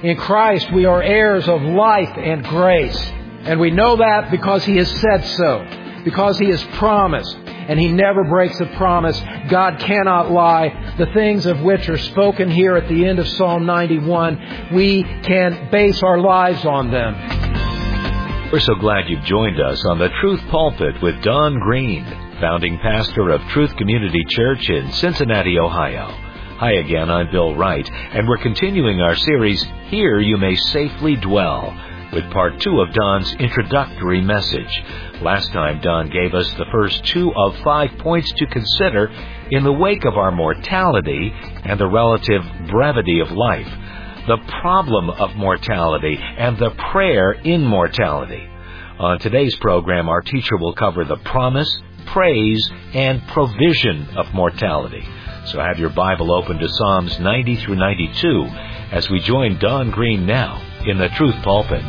In Christ we are heirs of life and grace. And we know that because He has said so, because He has promised, and He never breaks a promise. God cannot lie. The things of which are spoken here at the end of Psalm 91, we can base our lives on them. We're so glad you've joined us on the Truth Pulpit with Don Green, founding pastor of Truth Community Church in Cincinnati, Ohio. Hi again, I'm Bill Wright, and we're continuing our series, Here You May Safely Dwell, with part 2 of Don's introductory message. Last time, Don gave us the first 2 of 5 points to consider in the wake of our mortality and the relative brevity of life, the problem of mortality and the prayer in mortality. On today's program, our teacher will cover the promise, praise, and provision of mortality. So have your Bible open to Psalms 90 through 92 as we join Don Green now in the Truth Pulpit.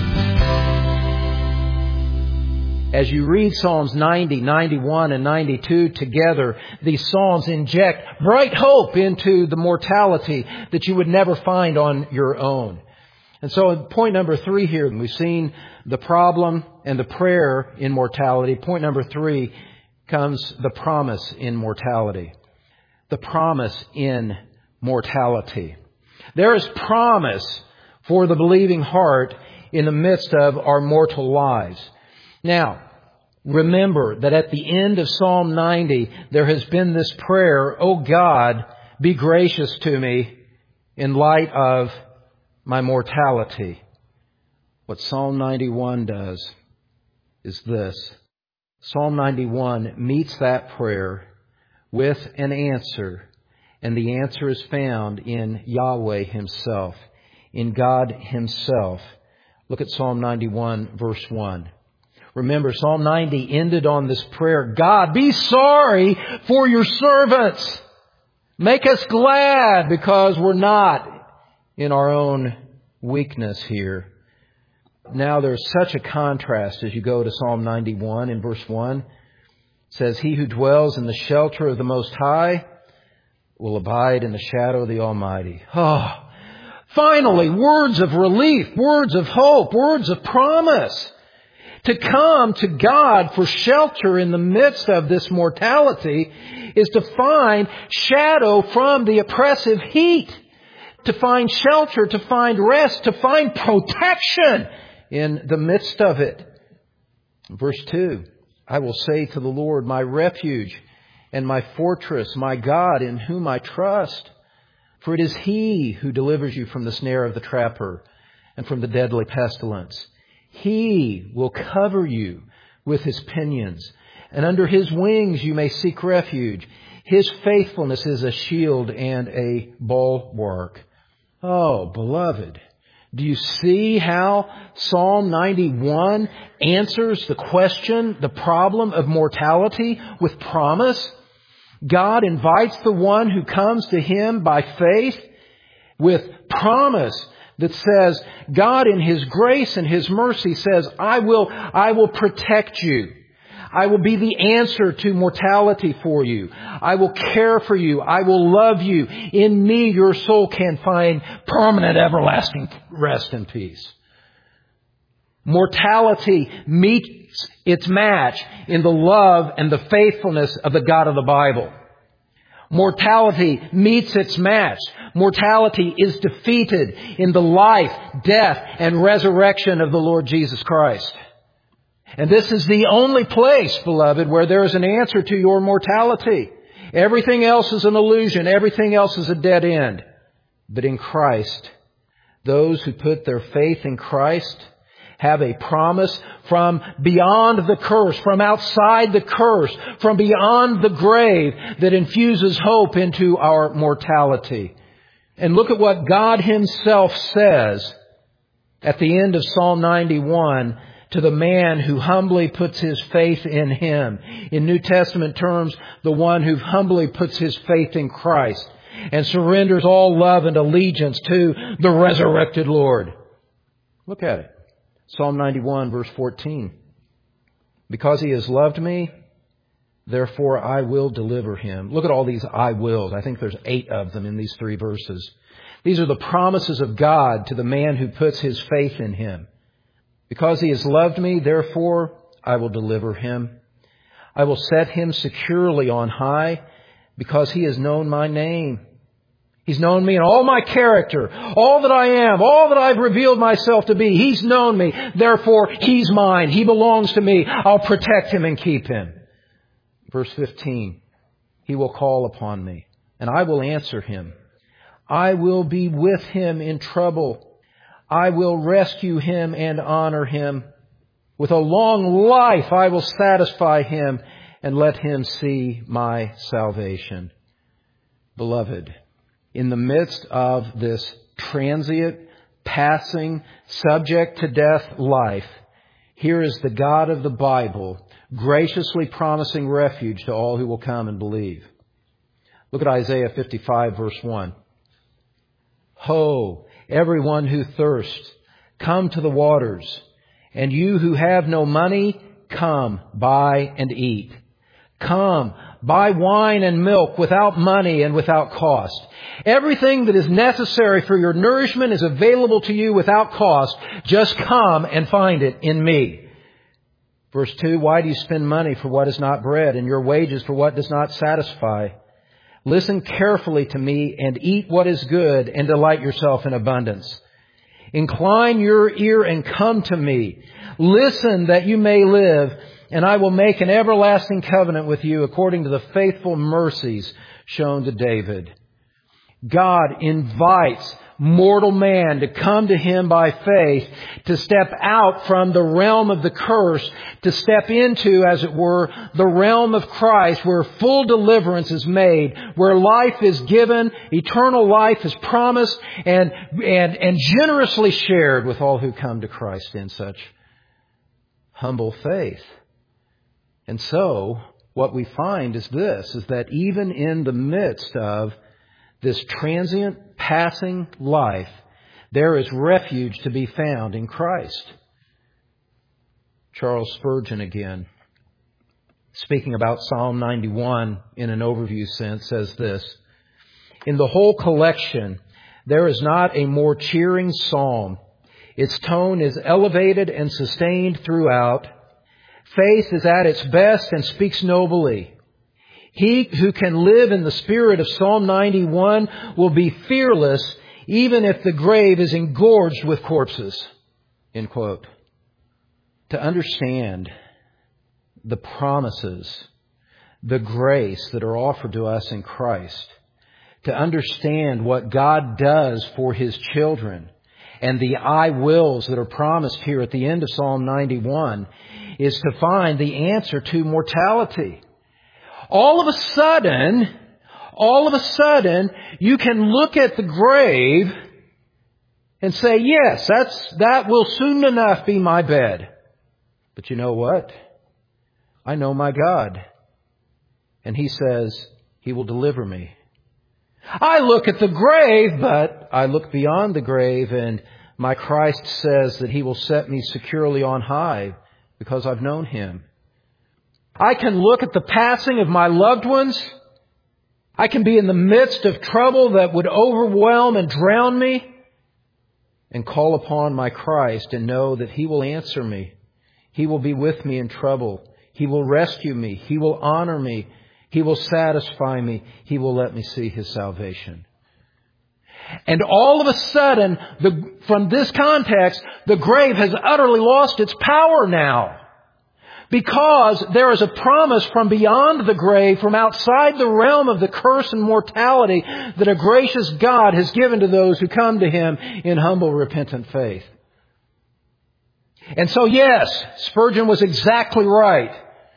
As you read Psalms 90, 91, and 92 together, these Psalms inject bright hope into the mortality that you would never find on your own. And so point number 3 here, we've seen the problem and the prayer in mortality. Point number 3 comes the promise in mortality. The promise in mortality. There is promise for the believing heart in the midst of our mortal lives. Now, remember that at the end of Psalm 90, there has been this prayer, "O God, be gracious to me in light of my mortality." What Psalm 91 does is this. Psalm 91 meets that prayer with an answer, and the answer is found in Yahweh Himself, in God Himself. Look at Psalm 91, verse 1. Remember, Psalm 90 ended on this prayer, "God, be sorry for your servants. Make us glad," because we're not in our own weakness here. Now there's such a contrast as you go to Psalm 91 in verse 1. It says, "He who dwells in the shelter of the Most High will abide in the shadow of the Almighty." Oh, finally, words of relief, words of hope, words of promise. To come to God for shelter in the midst of this mortality is to find shadow from the oppressive heat, to find shelter, to find rest, to find protection in the midst of it. Verse 2, "I will say to the Lord, my refuge and my fortress, my God in whom I trust. For it is He who delivers you from the snare of the trapper and from the deadly pestilence. He will cover you with His pinions, and under His wings you may seek refuge. His faithfulness is a shield and a bulwark." Oh, beloved, do you see how Psalm 91 answers the question, the problem of mortality with promise? God invites the one who comes to Him by faith with promise that says, God in His grace and His mercy says, I will protect you. I will be the answer to mortality for you. I will care for you. I will love you. In me, your soul can find permanent, everlasting rest and peace. Mortality meets its match in the love and the faithfulness of the God of the Bible. Mortality meets its match. Mortality is defeated in the life, death, and resurrection of the Lord Jesus Christ. And this is the only place, beloved, where there is an answer to your mortality. Everything else is an illusion. Everything else is a dead end. But in Christ, those who put their faith in Christ have a promise from beyond the curse, from outside the curse, from beyond the grave that infuses hope into our mortality. And look at what God Himself says at the end of Psalm 91 to the man who humbly puts his faith in Him. In New Testament terms, the one who humbly puts his faith in Christ and surrenders all love and allegiance to the resurrected Lord. Look at it. Psalm 91, verse 14. "Because He has loved me, therefore I will deliver him." Look at all these "I wills." I think there's 8 of them in these 3 verses. These are the promises of God to the man who puts his faith in Him. Because He has loved me, therefore I will deliver him. I will set him securely on high because He has known my name. He's known me and all my character, all that I am, all that I've revealed myself to be. He's known me. Therefore, He's mine. He belongs to me. I'll protect him and keep him. Verse 15, He will call upon me and I will answer him. I will be with him in trouble. I will rescue him and honor him. With a long life I will satisfy him and let him see my salvation. Beloved, in the midst of this transient, passing, subject to death life, here is the God of the Bible graciously promising refuge to all who will come and believe. Look at Isaiah 55, verse 1. Ho, everyone who thirsts, come to the waters. And you who have no money, come, buy and eat. Come, buy wine and milk without money and without cost. Everything that is necessary for your nourishment is available to you without cost. Just come and find it in me. Verse 2, why do you spend money for what is not bread and your wages for what does not satisfy? Listen carefully to me and eat what is good and delight yourself in abundance. Incline your ear and come to me. Listen that you may live, and I will make an everlasting covenant with you according to the faithful mercies shown to David. God invites mortal man to come to Him by faith, to step out from the realm of the curse, to step into, as it were, the realm of Christ, where full deliverance is made, where life is given, eternal life is promised, and generously shared with all who come to Christ in such humble faith. And so, what we find is this, is that even in the midst of this transient, passing life, there is refuge to be found in Christ. Charles Spurgeon again, speaking about Psalm 91 in an overview sense, says this: in the whole collection, there is not a more cheering psalm. Its tone is elevated and sustained throughout. Faith is at its best and speaks nobly. He who can live in the spirit of Psalm 91 will be fearless even if the grave is engorged with corpses. End quote. To understand the promises, the grace that are offered to us in Christ, to understand what God does for His children, and the I wills that are promised here at the end of Psalm 91, is to find the answer to mortality. All of a sudden, you can look at the grave and say, yes, that will soon enough be my bed. But you know what? I know my God. And He says He will deliver me. I look at the grave, but I look beyond the grave, and my Christ says that He will set me securely on high because I've known Him. I can look at the passing of my loved ones. I can be in the midst of trouble that would overwhelm and drown me, and call upon my Christ and know that He will answer me. He will be with me in trouble. He will rescue me. He will honor me. He will satisfy me. He will let me see His salvation. And all of a sudden, from this context, the grave has utterly lost its power now. Because there is a promise from beyond the grave, from outside the realm of the curse and mortality, that a gracious God has given to those who come to Him in humble, repentant faith. And so, yes, Spurgeon was exactly right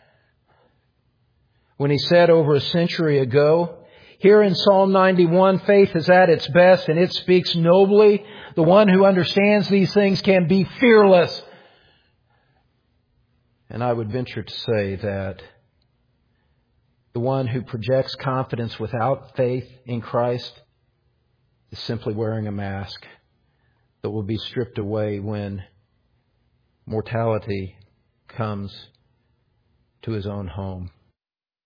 when he said over a century ago, here in Psalm 91, faith is at its best and it speaks nobly. The one who understands these things can be fearless. And I would venture to say that the one who projects confidence without faith in Christ is simply wearing a mask that will be stripped away when mortality comes to his own home.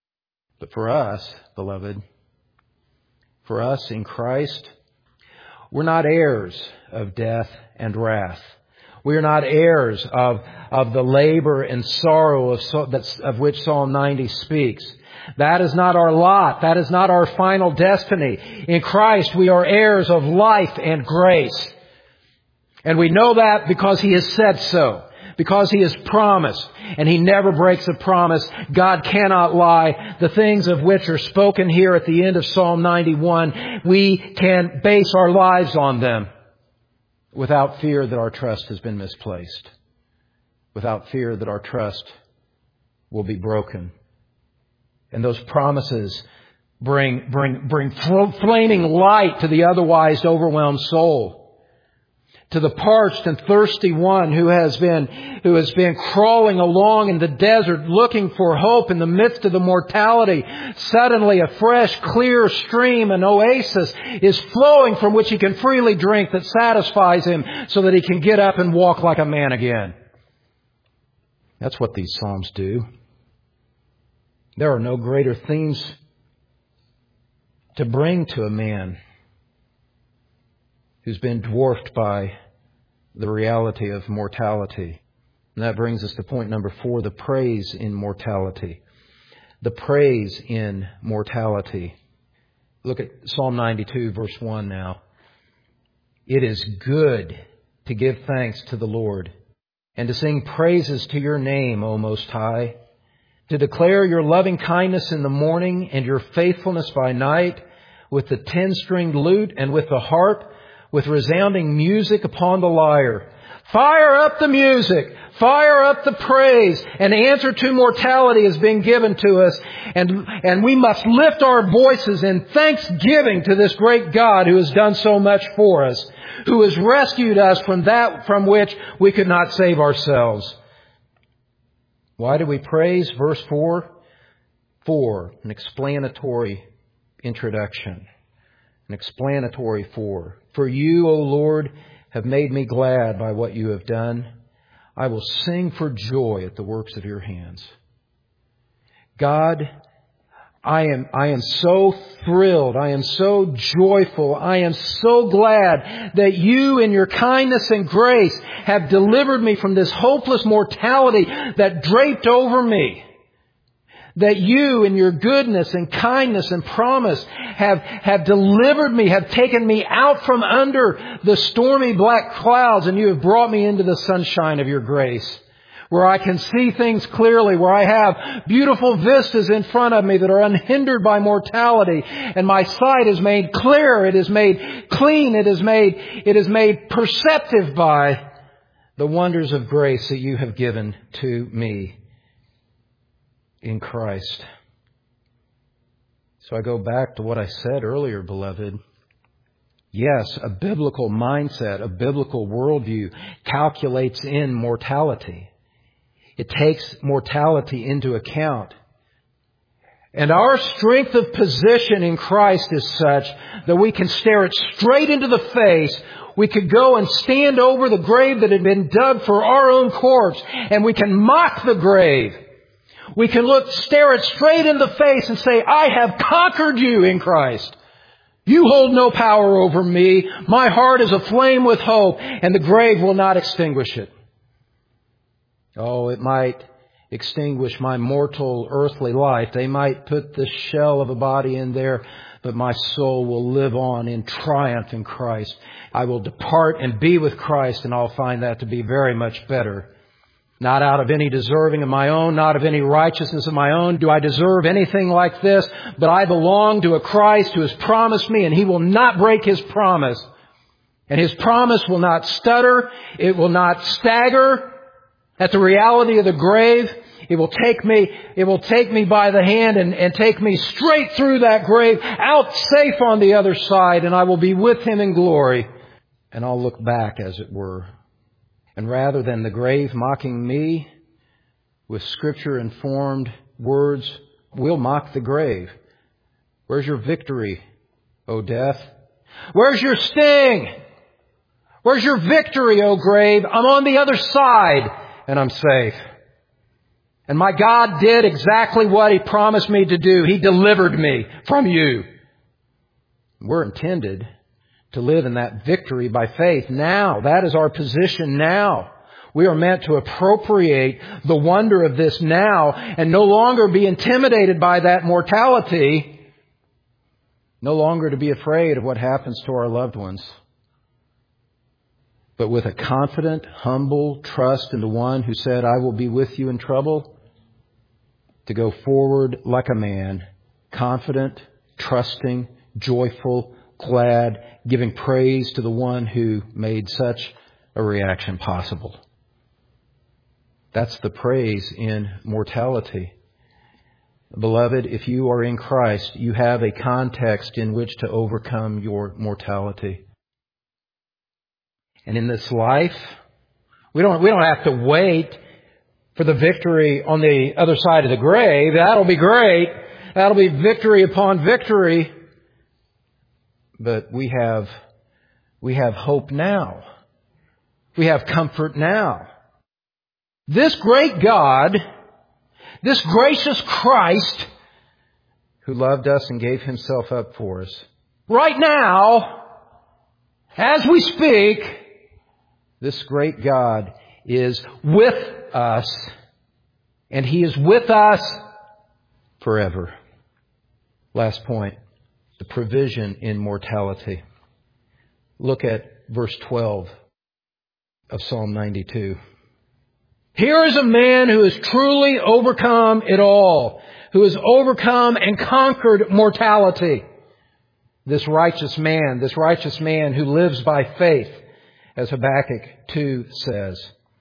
But for us, beloved, for us in Christ, We're not heirs of death and wrath. We are not heirs of the labor and sorrow of which Psalm 90 speaks. That is not our lot. That is not our final destiny. In Christ, we are heirs of life and grace. And we know that because He has said so. Because He has promised. And He never breaks a promise. God cannot lie. The things of which are spoken here at the end of Psalm 91, we can base our lives on them without fear that our trust has been misplaced. Without fear that our trust will be broken. And those promises bring flaming light to the otherwise overwhelmed soul. To the parched and thirsty one who has been crawling along in the desert looking for hope in the midst of the mortality. Suddenly a fresh, clear stream, an oasis, is flowing from which he can freely drink that satisfies him so that he can get up and walk like a man again. That's what these Psalms do. There are no greater themes to bring to a man who's been dwarfed by the reality of mortality. And that brings us to point number 4, the praise in mortality. The praise in mortality. Look at Psalm 92, verse 1 now. It is good to give thanks to the Lord and to sing praises to your name, O Most High, to declare your loving kindness in the morning and your faithfulness by night with the 10-stringed lute and with the harp, with resounding music upon the lyre. Fire up the music. Fire up the praise. An answer to mortality is being given to us. And we must lift our voices in thanksgiving to this great God who has done so much for us, who has rescued us from that from which we could not save ourselves. Why do we praise? Verse 4. 4, an explanatory introduction. An explanatory 4. For you, O Lord, have made me glad by what you have done. I will sing for joy at the works of your hands. God, I am so thrilled. I am so joyful. I am so glad that you in your kindness and grace have delivered me from this hopeless mortality that draped over me. That you in your goodness and kindness and promise have delivered me, have taken me out from under the stormy black clouds, and you have brought me into the sunshine of your grace, where I can see things clearly, where I have beautiful vistas in front of me that are unhindered by mortality, and my sight is made clear, it is made clean, it is made perceptive by the wonders of grace that you have given to me in Christ. So I go back to what I said earlier, beloved. Yes, a biblical mindset, a biblical worldview calculates in mortality. It takes mortality into account. And our strength of position in Christ is such that we can stare it straight into the face. We could go and stand over the grave that had been dug for our own corpse, and we can mock the grave. We can stare it straight in the face and say, I have conquered you in Christ. You hold no power over me. My heart is aflame with hope, and the grave will not extinguish it. Oh, it might extinguish my mortal earthly life. They might put the shell of a body in there, but my soul will live on in triumph in Christ. I will depart and be with Christ, and I'll find that to be very much better. Not out of any deserving of my own, not of any righteousness of my own do I deserve anything like this, but I belong to a Christ who has promised me, and He will not break His promise. And His promise will not stutter. It will not stagger at the reality of the grave. It will take me by the hand and take me straight through that grave, out safe on the other side, and I will be with Him in glory. And I'll look back, as it were. And rather than the grave mocking me with Scripture-informed words, we'll mock the grave. Where's your victory, O death? Where's your sting? Where's your victory, O grave? I'm on the other side, and I'm safe. And my God did exactly what He promised me to do. He delivered me from you. We're intended to live in that victory by faith now. That is our position now. We are meant to appropriate the wonder of this now and no longer be intimidated by that mortality, no longer to be afraid of what happens to our loved ones, but with a confident, humble trust in the one who said, I will be with you in trouble, to go forward like a man, confident, trusting, joyful, glad, giving praise to the one who made such a reaction possible. That's the praise in mortality. Beloved, if you are in Christ, you have a context in which to overcome your mortality. And in this life, we don't have to wait for the victory on the other side of the grave. That'll be great. That'll be victory upon victory. But we have hope now. We have comfort now. This great God, this gracious Christ, who loved us and gave Himself up for us, right now, as we speak, this great God is with us, and He is with us forever. Last point, the provision in mortality. Look at verse 12 of Psalm 92. Here is a man who has truly overcome it all, who has overcome and conquered mortality. This righteous man who lives by faith, as Habakkuk 2 says.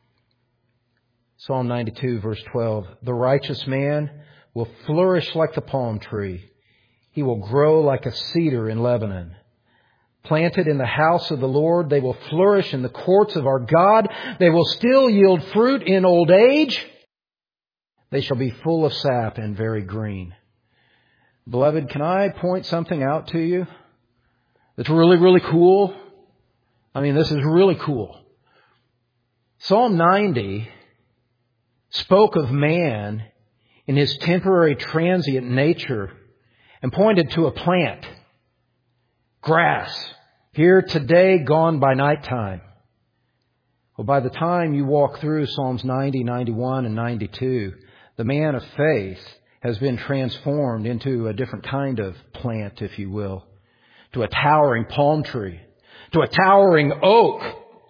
Psalm 92, verse 12. The righteous man will flourish like the palm tree. He will grow like a cedar in Lebanon. Planted in the house of the Lord, they will flourish in the courts of our God. They will still yield fruit in old age. They shall be full of sap and very green. Beloved, can I point something out to you that's really, really cool? I mean, this is really cool. Psalm 90 spoke of man in his temporary, transient nature and pointed to a plant. Grass, here today, gone by nighttime. Well, by the time you walk through Psalms 90, 91, and 92, the man of faith has been transformed into a different kind of plant, if you will, to a towering palm tree, to a towering oak.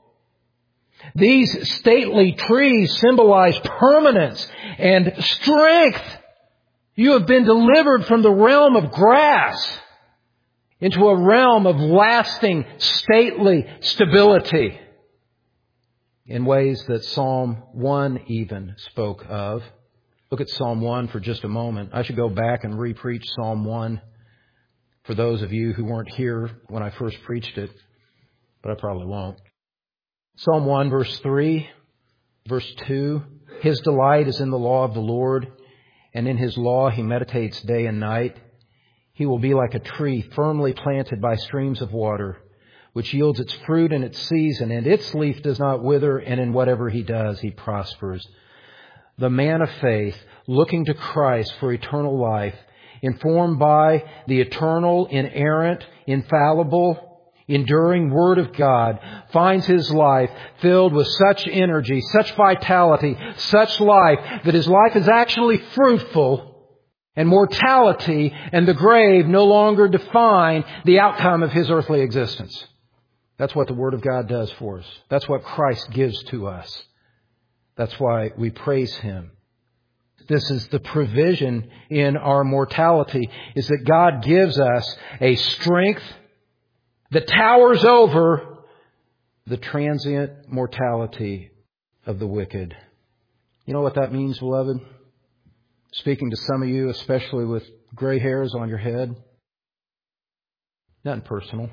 These stately trees symbolize permanence and strength. You have been delivered from the realm of grass into a realm of lasting, stately stability in ways that Psalm 1 even spoke of. Look at Psalm 1 for just a moment. I should go back and re-preach Psalm 1 for those of you who weren't here when I first preached it, but I probably won't. Psalm 1, verse 3, verse 2, His delight is in the law of the Lord, and in His law He meditates day and night. He will be like a tree firmly planted by streams of water, which yields its fruit in its season, and its leaf does not wither, and in whatever he does, he prospers. The man of faith, looking to Christ for eternal life, informed by the eternal, inerrant, infallible, enduring Word of God, finds his life filled with such energy, such vitality, such life, that his life is actually fruitful, and mortality and the grave no longer define the outcome of his earthly existence. That's what the Word of God does for us. That's what Christ gives to us. That's why we praise Him. This is the provision in our mortality, is that God gives us a strength that towers over the transient mortality of the wicked. You know what that means, beloved? Speaking to some of you, especially with gray hairs on your head. Nothing personal.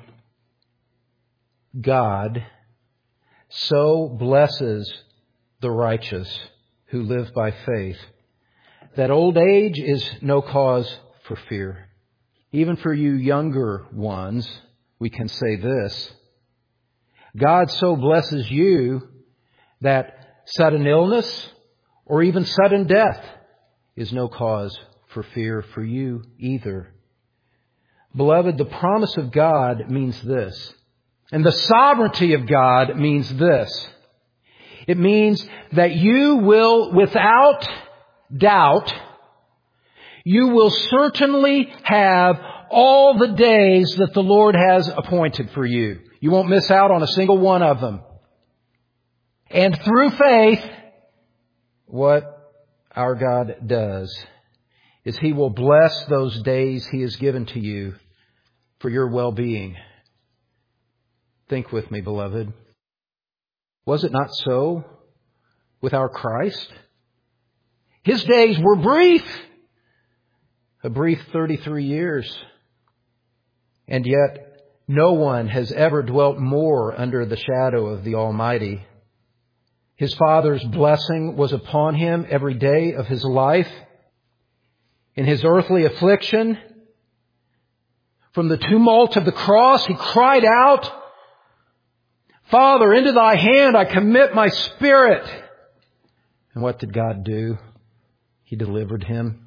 God so blesses the righteous who live by faith that old age is no cause for fear. Even for you younger ones, we can say this. God so blesses you that sudden illness or even sudden death is no cause for fear for you either. Beloved, the promise of God means this. And the sovereignty of God means this. It means that you will, without doubt, you will certainly have all the days that the Lord has appointed for you. You won't miss out on a single one of them. And through faith, what our God does is He will bless those days He has given to you for your well-being. Think with me, beloved. Was it not so with our Christ? His days were brief. A brief 33 years. And yet, no one has ever dwelt more under the shadow of the Almighty. His Father's blessing was upon Him every day of His life. In His earthly affliction, from the tumult of the cross, He cried out, Father, into Thy hand I commit my spirit. And what did God do? He delivered Him.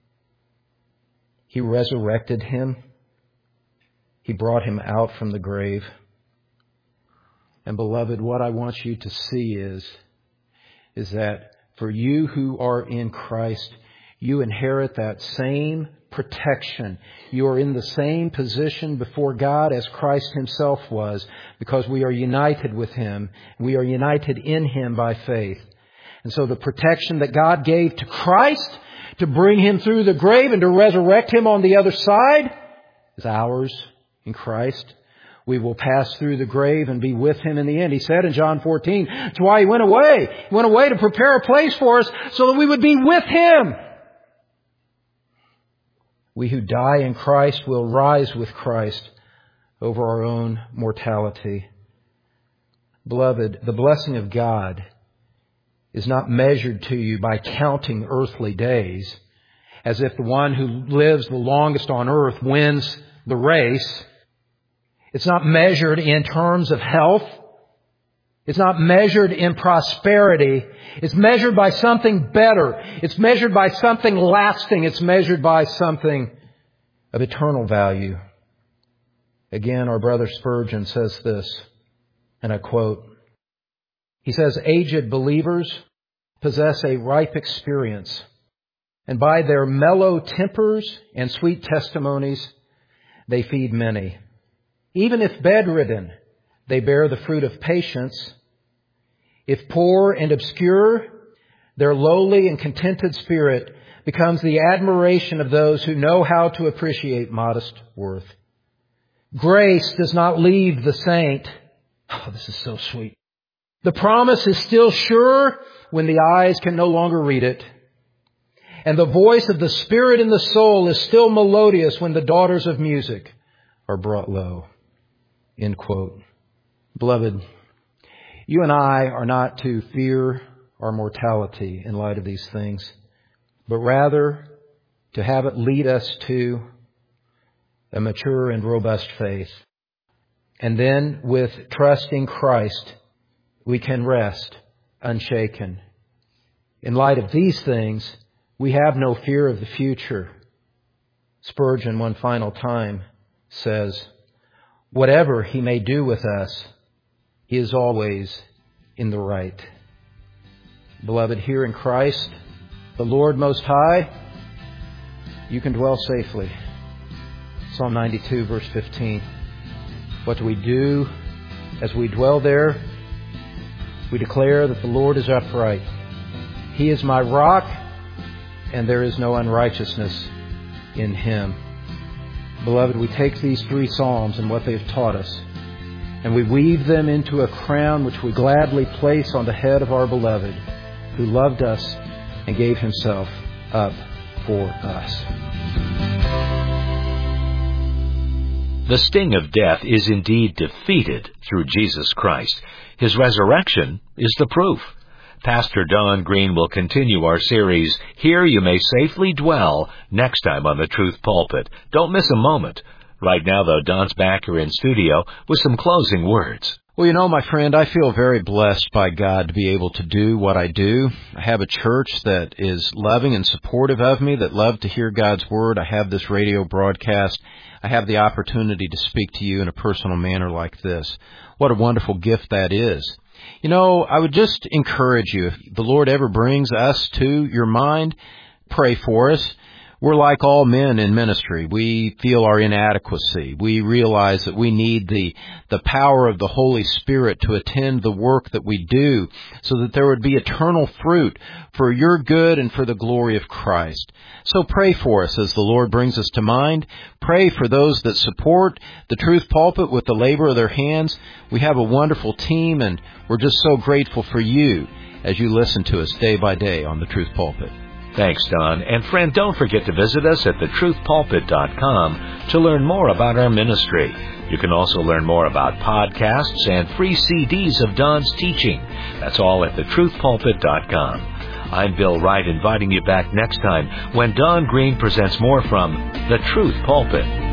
He resurrected Him. He brought Him out from the grave. And beloved, what I want you to see is that for you who are in Christ, you inherit that same protection. You are in the same position before God as Christ Himself was, because we are united with Him. We are united in Him by faith. And so the protection that God gave to Christ to bring Him through the grave and to resurrect Him on the other side is ours in Christ. We will pass through the grave and be with Him in the end. He said in John 14, that's why He went away. He went away to prepare a place for us so that we would be with Him. We who die in Christ will rise with Christ over our own mortality. Beloved, the blessing of God is not measured to you by counting earthly days, as if the one who lives the longest on earth wins the race. It's not measured in terms of health. It's not measured in prosperity. It's measured by something better. It's measured by something lasting. It's measured by something of eternal value. Again, our brother Spurgeon says this, and I quote, he says, aged believers possess a ripe experience, and by their mellow tempers and sweet testimonies, they feed many. Even if bedridden, they bear the fruit of patience. If poor and obscure, their lowly and contented spirit becomes the admiration of those who know how to appreciate modest worth. Grace does not leave the saint. Oh, this is so sweet. The promise is still sure when the eyes can no longer read it. And the voice of the Spirit in the soul is still melodious when the daughters of music are brought low. End quote. Beloved, you and I are not to fear our mortality in light of these things, but rather to have it lead us to a mature and robust faith. And then with trusting Christ, we can rest unshaken. In light of these things, we have no fear of the future. Spurgeon, one final time, says, whatever He may do with us, He is always in the right. Beloved, here in Christ, the Lord Most High, you can dwell safely. Psalm 92, verse 15. What do we do as we dwell there? We declare that the Lord is upright. He is my rock, and there is no unrighteousness in Him. Beloved, we take these three Psalms and what they've taught us, and we weave them into a crown which we gladly place on the head of our beloved, who loved us and gave Himself up for us. The sting of death is indeed defeated through Jesus Christ. His resurrection is the proof. Pastor Don Green will continue our series, Here You May Safely Dwell, next time on the Truth Pulpit. Don't miss a moment. Right now, though, Don's back here in studio with some closing words. Well, my friend, I feel very blessed by God to be able to do what I do. I have a church that is loving and supportive of me, that love to hear God's Word. I have this radio broadcast. I have the opportunity to speak to you in a personal manner like this. What a wonderful gift that is. I would just encourage you, if the Lord ever brings us to your mind, pray for us. We're like all men in ministry. We feel our inadequacy. We realize that we need the power of the Holy Spirit to attend the work that we do so that there would be eternal fruit for your good and for the glory of Christ. So pray for us as the Lord brings us to mind. Pray for those that support the Truth Pulpit with the labor of their hands. We have a wonderful team, and we're just so grateful for you as you listen to us day by day on the Truth Pulpit. Thanks, Don. And friend, don't forget to visit us at thetruthpulpit.com to learn more about our ministry. You can also learn more about podcasts and free CDs of Don's teaching. That's all at thetruthpulpit.com. I'm Bill Wright, inviting you back next time when Don Green presents more from The Truth Pulpit.